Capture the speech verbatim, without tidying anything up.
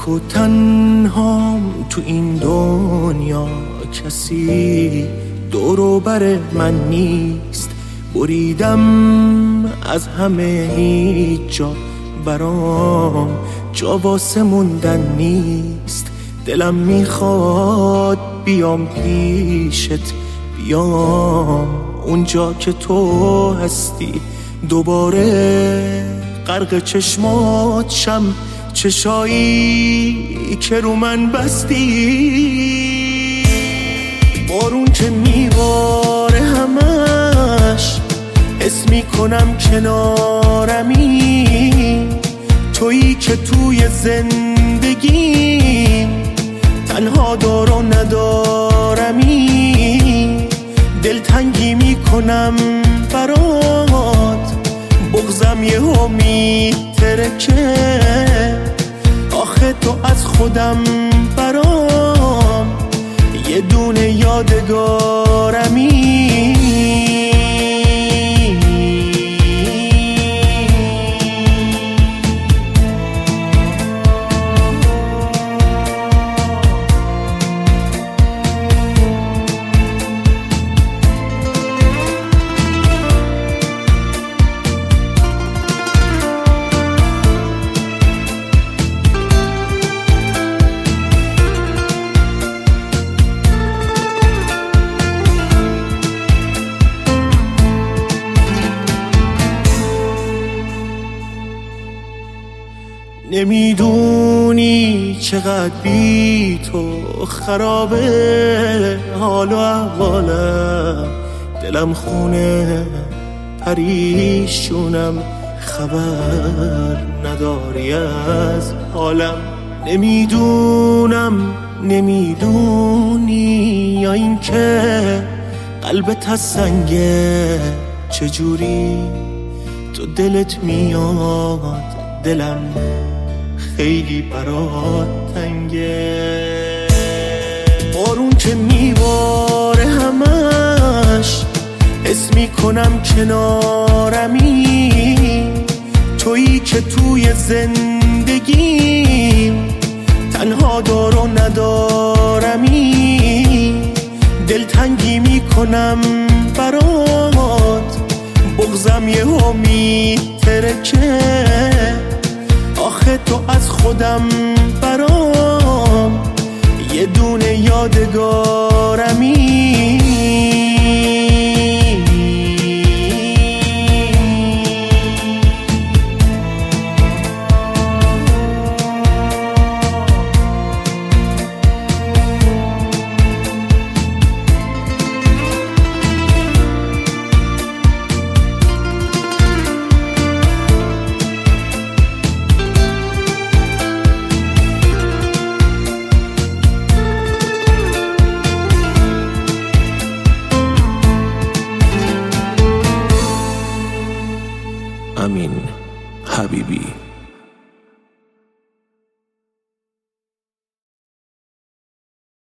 تک و تنهام تو این دنیا، کسی دور و بر من نیست. بریدم از همه، هیچ جا برام جا واسه موندن نیست. دلم میخواد بیام پیشت، بیام اونجا که تو هستی، دوباره غرق چشمات شم، چشایی که رو من بستی. بارون که میباره همش حس میکنم کنارمی، تویی که توی زندگیم تنها دار و ندارمی. دلتنگی میکنم برات، بغضم یهو میترکه. آخه تو از خودم برام یه دونه یادگارمی. نمیدونی چقدر بی تو خرابه حال و احوالم، دلم خونه پریشونم، خبر نداری از حالم. نمیدونم نمیدونی یا این که قلبت از سنگه، چجوری تو دلت میاد دلم خیلی برات تنگه. بارون که میباره همش حس میکنم کنارمی، تویی که توی زندگیم تنها دار و ندارمی. دلتنگی میکنم برات، بغضم یهو میترکه. آخه تو از خودم برام یه دونه یادگارمی.